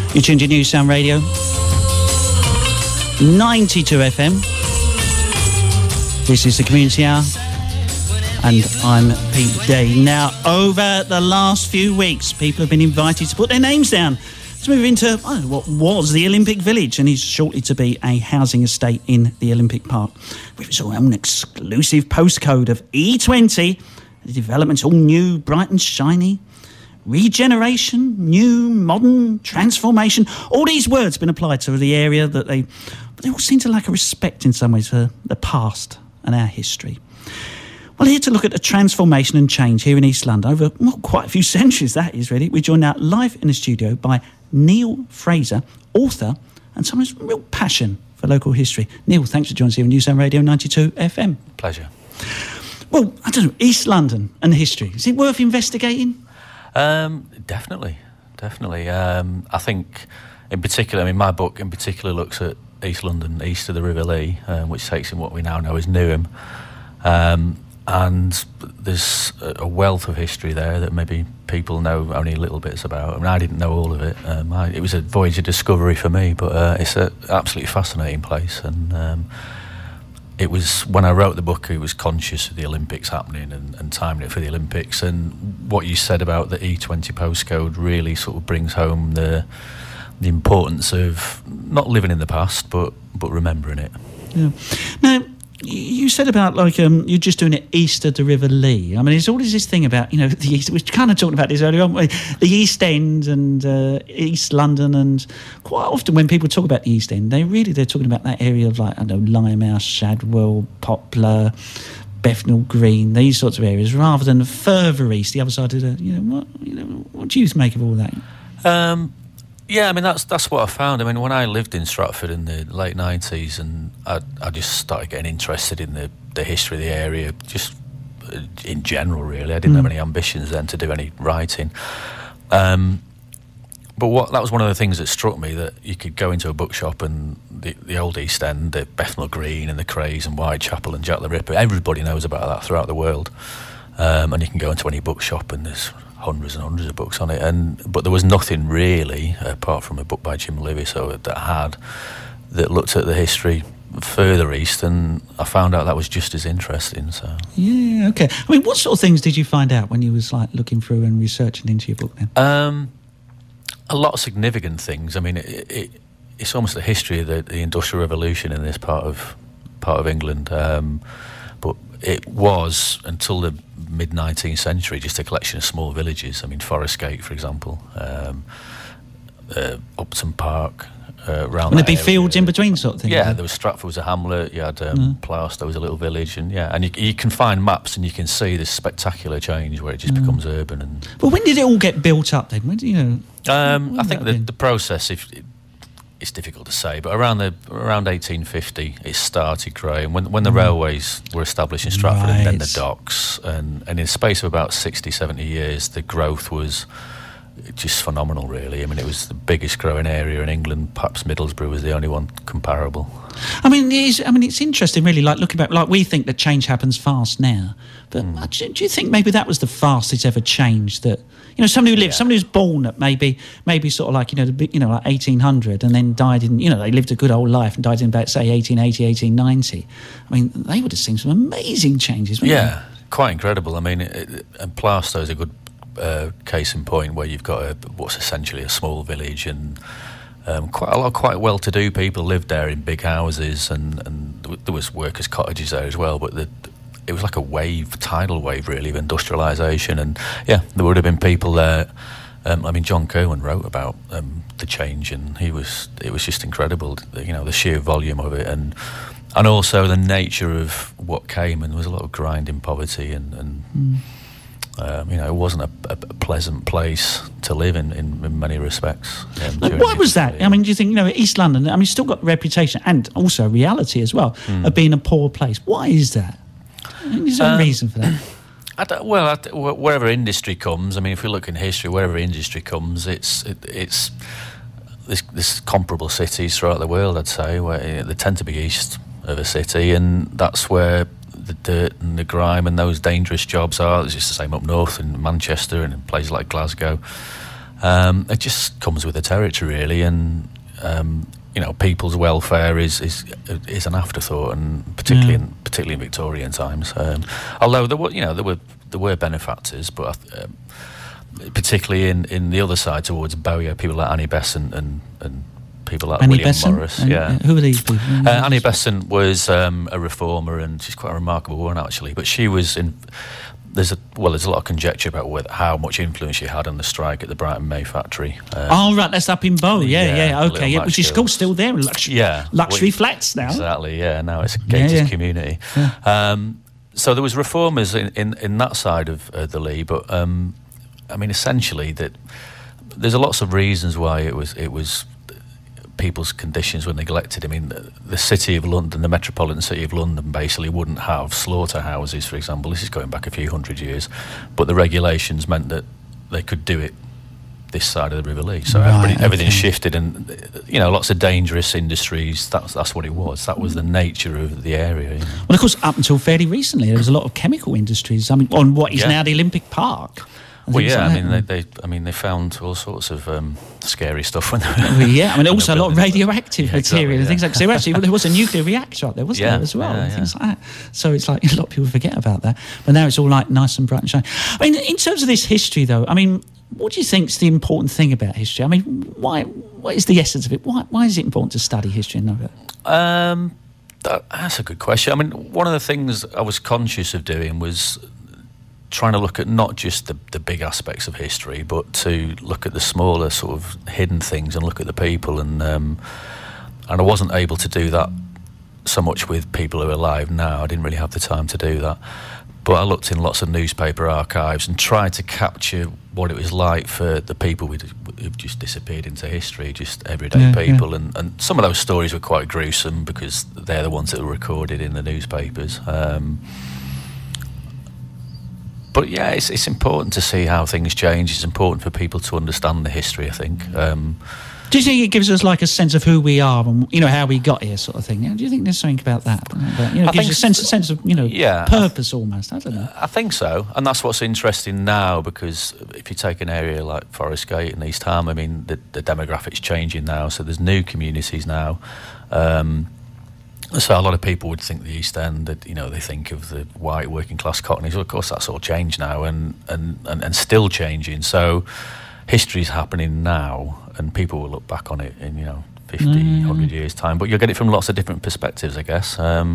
You tuned to New Sound Radio, 92 FM. This is the Community Hour, and I'm Pete Day. Now, over the last few weeks, people have been invited to put their names down to move into what was the Olympic Village, and is shortly to be a housing estate in the Olympic Park, with its own exclusive postcode of E20. The development's all new, bright and shiny. Regeneration, new, modern, transformation. All these words have been applied to the area but they all seem to lack a respect in some ways for the past and our history. Well, here to look at the transformation and change here in East London over quite a few centuries, that is really. We're joined now live in the studio by Neil Fraser, author and someone who's real passion for local history. Neil, thanks for joining us here on New Sound Radio 92 FM. Pleasure. Well, I don't know, East London and history, is it worth investigating? Definitely. I think, in particular, my book in particular looks at East London, east of the River Lee, which takes in what we now know as Newham. And there's a wealth of history there that maybe people know only little bits about. I mean, I didn't know all of it. It was a voyage of discovery for me, but it's an absolutely fascinating place. And it was, when I wrote the book, I was conscious of the Olympics happening and timing it for the Olympics. And what you said about the E20 postcode really sort of brings home the importance of not living in the past, but remembering it. Yeah. Now, you said about you're just doing it east of the River Lee. I mean, there's always this thing about the east. We kind of talked about this earlier on, the East End and East London, and quite often when people talk about the East End, they're talking about that area of Limehouse, Shadwell, Poplar, Bethnal Green, these sorts of areas, rather than further east, the other side of the. What do you make of all that? Yeah, I mean, that's what I found. I mean, when I lived in Stratford in the late 90s, and I just started getting interested in the history of the area, just in general, really. I didn't have any ambitions then to do any writing. But that was one of the things that struck me, that you could go into a bookshop and the old East End, the Bethnal Green and the Crays and Whitechapel and Jack the Ripper, everybody knows about that throughout the world. And you can go into any bookshop and there's hundreds and hundreds of books on it, but there was nothing really, apart from a book by Jim Livy, that looked at the history further east, and I found out that was just as interesting. So yeah, okay. I mean, what sort of things did you find out when you was looking through and researching into your book then? A lot of significant things. I mean, it's almost the history of the Industrial Revolution in this part of England. But it was, until the mid-19th century, just a collection of small villages. I mean, Forest Gate, for example, Upton Park, around. And there'd be fields in between, sort of thing. Yeah, there was Stratford was a hamlet. You had Plaistow was a little village, and you can find maps and you can see this spectacular change where it just becomes urban. And but when did it all get built up then? When I think the process, it's difficult to say, but around 1850 it started growing when the railways were established in Stratford, and then the docks, and in the space of about 60-70 years the growth was just phenomenal, really. I mean, it was the biggest growing area in England. Perhaps Middlesbrough was the only one comparable. I mean, it's interesting, really. Looking back, we think that change happens fast now, but do you think maybe that was the fastest ever change? That somebody who lived, somebody who's born at maybe sort of like 1800, and then died in they lived a good old life and died in about say 1880, 1890. I mean, they would have seen some amazing changes. Wouldn't they? Quite incredible. I mean, and Plaistow is a good case in point, where you've got what's essentially a small village, and quite well-to-do people lived there in big houses, and there was workers' cottages there as well. But it was like a tidal wave, really, of industrialisation, and there would have been people there. John Kirwan wrote about the change, and it was just incredible. The sheer volume of it, and also the nature of what came, and there was a lot of grinding poverty, and it wasn't a pleasant place to live in many respects. Why was that? I mean, do you think, East London, still got reputation and also reality as well of being a poor place. Why is that? Is there a reason for that? Wherever industry comes, if we look in history, wherever industry comes, it's this comparable cities throughout the world, I'd say, where they tend to be east of a city, and that's where the dirt and the grime and those dangerous jobs are. It's just the same up north in Manchester and in places like Glasgow. It just comes with the territory, really, and people's welfare is an afterthought, and particularly in Victorian times. Although there were benefactors, but particularly in the other side towards Bowyer, people like Annie Besant and people like William Morris. Who are these people? Annie Besant was a reformer, and she's quite a remarkable one, actually. But she was in. There's a lot of conjecture about how much influence she had on the strike at the Brighton May factory. Right, that's up in Bow. Okay, which is still there. Luxury flats now. Exactly. Yeah, now it's a gated community. Yeah. So there was reformers in that side of the Lee, but essentially that there's lots of reasons why it was people's conditions were neglected. The City of London, the metropolitan City of London, basically wouldn't have slaughterhouses, for example. This is going back a few hundred years, but the regulations meant that they could do it this side of the River Lee. So everything shifted, and lots of dangerous industries. That's what it was. That was the nature of the area. Well, of course, up until fairly recently, there was a lot of chemical industries. On what is now the Olympic Park. Well, they found all sorts of scary stuff when they were. Also a lot of radioactive material and things like that. So actually, there was a nuclear reactor up there, wasn't there, as well, and things like that. So it's like a lot of people forget about that. But now it's all like nice and bright and shiny. In terms of this history, though, what do you think is the important thing about history? What is the essence of it? Why is it important to study history and know it? That's a good question. One of the things I was conscious of doing was trying to look at not just the big aspects of history, but to look at the smaller sort of hidden things and look at the people. And I wasn't able to do that so much with people who are alive now. I didn't really have the time to do that. But I looked in lots of newspaper archives and tried to capture what it was like for the people who've just disappeared into history, just everyday people. Yeah. And some of those stories were quite gruesome because they're the ones that were recorded in the newspapers. But yeah, it's important to see how things change. It's important for people to understand the history, I think. Do you think it gives us like a sense of who we are and how we got here, sort of thing? Do you think there's something about that? It gives you a sense of purpose almost. I don't know. I think so, and that's what's interesting now, because if you take an area like Forest Gate and East Ham, the demographics changing now, so there's new communities now. So a lot of people would think the East End, that they think of the white working class cockneys. Well, of course, that's all changed now, and still changing. So history's happening now, and people will look back on it in 50, 100 years' time. But you'll get it from lots of different perspectives, I guess.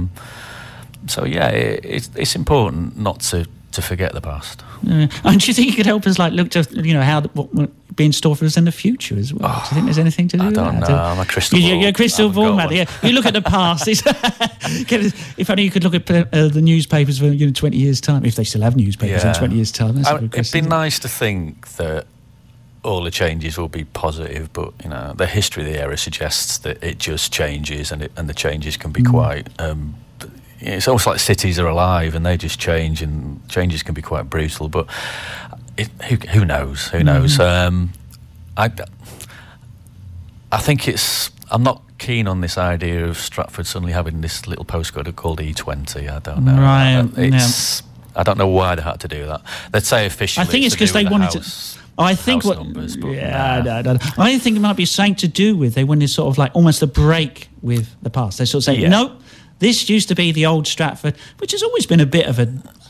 So yeah, it's important not to forget the past. And do you think you could help us look to how what will be in store for us in the future as well? Do you think there's anything to do with that? I don't know. I'm a crystal ball. You're a crystal ball, man. Yeah. You look at the past. If only you could look at the newspapers for 20 years' time, if they still have newspapers in 20 years' time. That's a good question. It'd be nice to think that all the changes will be positive, but the history of the era suggests that it just changes, and the changes can be quite. It's almost like cities are alive and they just change, and changes can be quite brutal. But who knows? Who knows? I think I'm not keen on this idea of Stratford suddenly having this little postcode called E20. I don't know. Right. I don't know why they had to do that. They'd say officially. I think it's because they wanted to. I think numbers, but I think it might be something to do with they wanted sort of almost a break with the past. They sort of say, nope, this used to be the old Stratford, which has always been a bit of a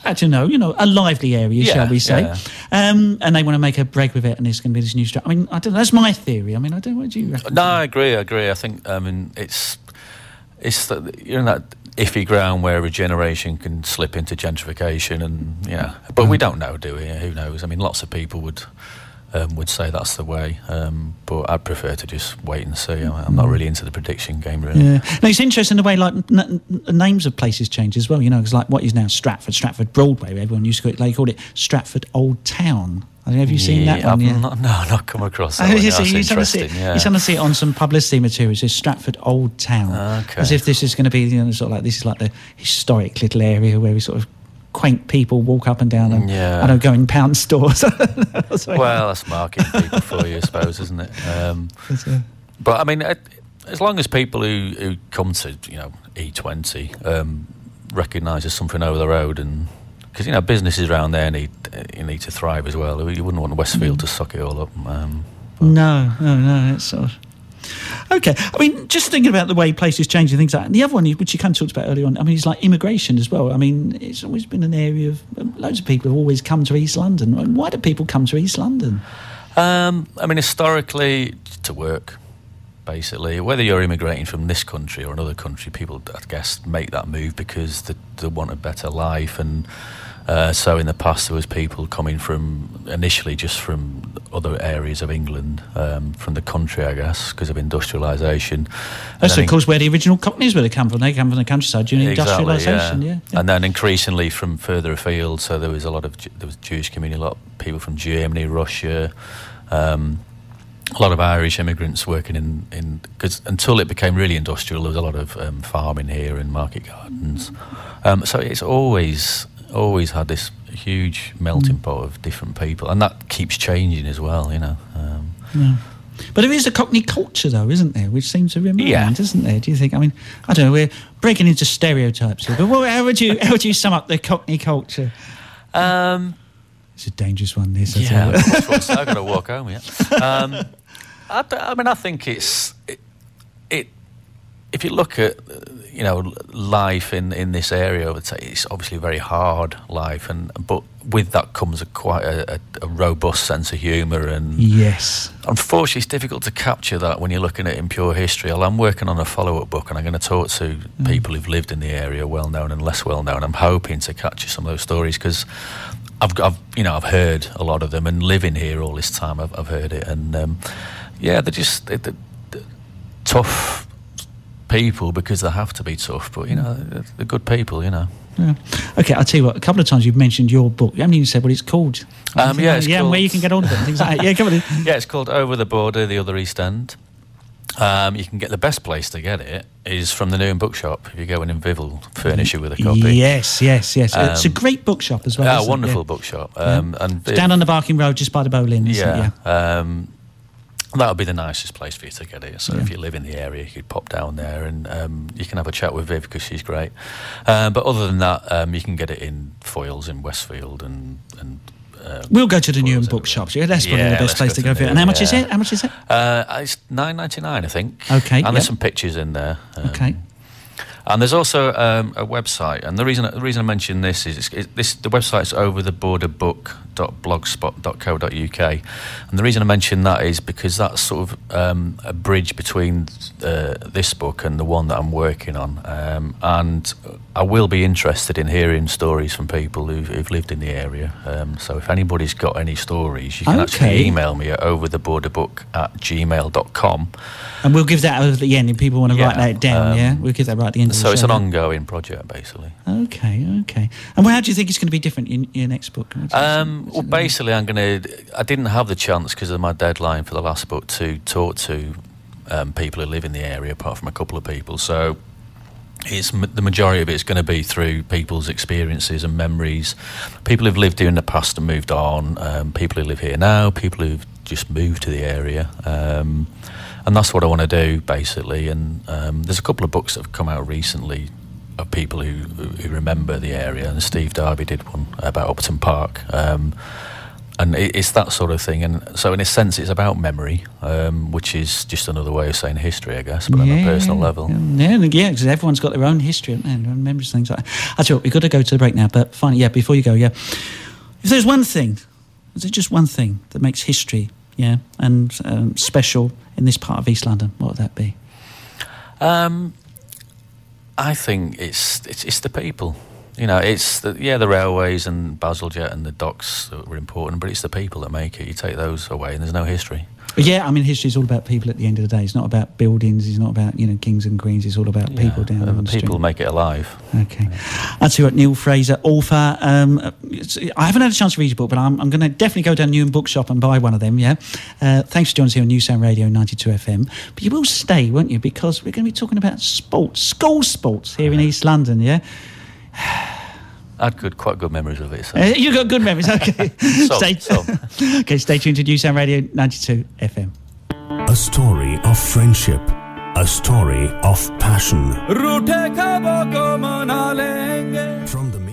lively area, shall we say? Yeah. And they want to make a break with it, and it's going to be this new Stratford. I don't know. That's my theory. I don't know. What do you reckon? No, I agree. I think it's that you're in that iffy ground where regeneration can slip into gentrification, and but we don't know, do we? Who knows? Lots of people would say that's the way, but I'd prefer to just wait and see. I'm not really into the prediction game, really. Yeah, no, it's interesting the way names of places change as well. Because what is now Stratford Broadway. Everyone used to they called it Stratford Old Town. Have you seen that one? I've not come across that one. That's interesting. You're trying to see it on some publicity materials. It's Stratford Old Town, as if this is going to be sort of this is like the historic little area where we sort of quaint people walk up and down and go in pound stores. Well, that's marketing people for you, I suppose, isn't it? But as long as people who come to E20 recognise there's something over the road and because businesses around there need to thrive as well. You wouldn't want Westfield to suck it all up. No, it's sort of... Okay, I mean, just thinking about the way places change and things like that. And the other one, which you kind of talked about earlier on, I mean, it's like immigration as well. I mean, it's always been an area of... Loads of people have always come to East London. Why do people come to East London? I mean, historically, to work, basically. Whether you're immigrating from this country or another country, people, I guess, make that move because they want a better life. And so in the past, there was people coming initially just from other areas of England, from the country, I guess, because of industrialisation. That's, of course, where the original Cockneys would have come from. They come from the countryside during industrialisation, yeah. And then increasingly from further afield, so there was there was a Jewish community, a lot of people from Germany, Russia, a lot of Irish immigrants working in because until it became really industrial, there was a lot of farming here and market gardens. So it's always had this huge melting pot of different people, and that keeps changing as well, Yeah. But there is a Cockney culture, though, isn't there, which seems to remain, doesn't there? Do you think? I mean, I don't know. We're breaking into stereotypes here, but how would you sum up the Cockney culture? It's a dangerous one, this. Yeah, I've got to walk home. Yeah. I mean, I think it's if you look at life in this area, I would say it's obviously a very hard life, but with that comes quite a robust sense of humour. And yes, unfortunately, it's difficult to capture that when you're looking at it in pure history. I'm working on a follow-up book, and I'm going to talk to people who've lived in the area, well known and less well known. I'm hoping to capture some of those stories because I've heard a lot of them, and living here all this time, I've heard it, and they're just they're tough people because they have to be tough, but they're good people, Yeah. Okay, I'll tell you what. A couple of times you've mentioned your book. You haven't even said what it's called. It's called, and where you can get hold of it, and things like that. Yeah, come on. Yeah, it's called Over the Border: The Other East End. You can get the best place to get it is from the Newham Bookshop. If you go in Viv will furnish you with a copy. Yes. It's a great bookshop as well. A wonderful bookshop. And it's down on the Barking Road, just by the Bowling. Yeah. That would be the nicest place for you to get it. So if you live in the area, you could pop down there and you can have a chat with Viv because she's great. But other than that, you can get it in Foyles in Westfield and we'll go to the Newham bookshops. Yeah, that's probably the best place to go for it. And how much is it? It's $9.99, I think. Okay. And there's some pictures in there. Okay. And there's also a website, and the reason I mention this is the website's overtheboarderbook.blogspot.co.uk, and the reason I mention that is because that's sort of a bridge between this book and the one that I'm working on, and I will be interested in hearing stories from people who've lived in the area. So if anybody's got any stories, you can actually email me at overtheboarderbook@gmail.com. And we'll give that over at the end if people want to write that down, We'll give that right at the end of the show. So it's an ongoing project, basically. Okay. And how do you think it's going to be different in your next book? Well, basically, I didn't have the chance because of my deadline for the last book to talk to people who live in the area, apart from a couple of people. So the majority of it is going to be through people's experiences and memories, people who've lived here in the past and moved on, people who live here now, people who've just moved to the area. And that's what I want to do, basically. And there's a couple of books that have come out recently of people who remember the area. And Steve Darby did one about Upton Park. And it's that sort of thing. And so in a sense, it's about memory, which is just another way of saying history, I guess, but on a personal level. Yeah, because everyone's got their own history and their own memories, things like that. Actually, we've got to go to the break now. But finally, before you go, if there's one thing, is there just one thing that makes history, and special in this part of East London, what would that be? I think it's the people. It's the railways and Bazalgette and the docks that were important, but it's the people that make it. You take those away and there's no history. Yeah, I mean, history is all about people at the end of the day. It's not about buildings, it's not about, kings and queens, it's all about people down there. People make it alive. Okay. That's what Neil Fraser, author. I haven't had a chance to read your book, but I'm going to definitely go down to Newham Bookshop and buy one of them, Thanks for joining us here on New Sound Radio 92 FM. But you will stay, won't you? Because we're going to be talking about sports, school sports here in East London, I had quite good memories of it. So. You got good memories, okay. Stay tuned to New Sound Radio 92 FM. A story of friendship, a story of passion. From the